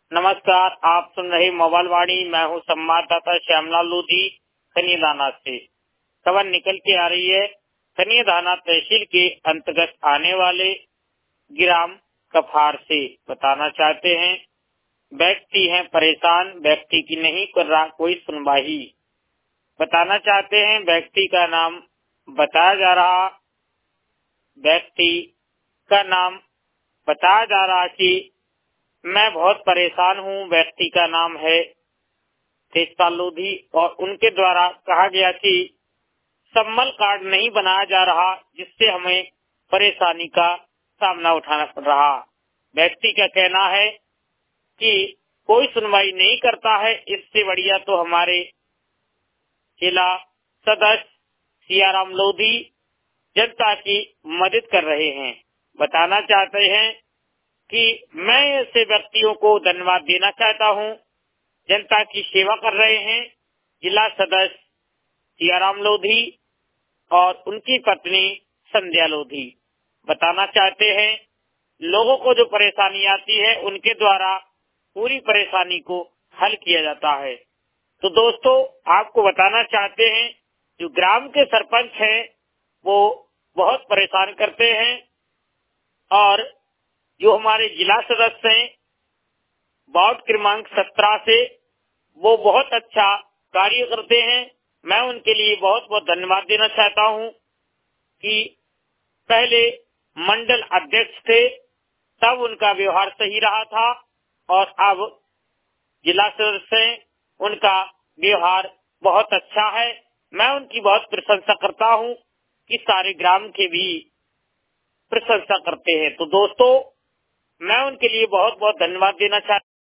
नमस्कार, आप सुन रहे मोबाइल वाणी। मैं हूँ संवाददाता श्यामलाल लोधी कन्यादाना से। खबर निकल के आ रही है कन्यादाना तहसील के अंतर्गत आने वाले ग्राम कफार से। बताना चाहते हैं व्यक्ति है परेशान, व्यक्ति की नहीं कर रहा कोई सुनवाई। बताना चाहते हैं व्यक्ति का नाम बताया जा रहा, व्यक्ति का नाम बताया जा रहा कि मैं बहुत परेशान हूँ। व्यक्ति का नाम है तेजपाल लोधी और उनके द्वारा कहा गया कि सम्मल कार्ड नहीं बनाया जा रहा, जिससे हमें परेशानी का सामना उठाना पड़ रहा। व्यक्ति का कहना है कि कोई सुनवाई नहीं करता है, इससे बढ़िया तो हमारे जिला सदस्य सियाराम लोधी जनता की मदद कर रहे हैं। बताना चाहते हैं कि मैं ऐसे व्यक्तियों को धन्यवाद देना चाहता हूं, जनता की सेवा कर रहे हैं। जिला सदस्य सियाराम लोधी और उनकी पत्नी संध्या लोधी। बताना चाहते हैं लोगों को जो परेशानी आती है उनके द्वारा पूरी परेशानी को हल किया जाता है। तो दोस्तों, आपको बताना चाहते हैं जो ग्राम के सरपंच हैं वो बहुत परेशान करते हैं और जो हमारे जिला सदस्य हैं वार्ड क्रमांक 17 से, वो बहुत अच्छा कार्य करते हैं। मैं उनके लिए बहुत बहुत धन्यवाद देना चाहता हूं कि पहले मंडल अध्यक्ष थे तब उनका व्यवहार सही रहा था और अब जिला सदस्य हैं, उनका व्यवहार बहुत अच्छा है। मैं उनकी बहुत प्रशंसा करता हूं कि सारे ग्राम के भी प्रशंसा करते हैं। तो दोस्तों, मैं उनके लिए बहुत बहुत धन्यवाद देना चाहता हूं।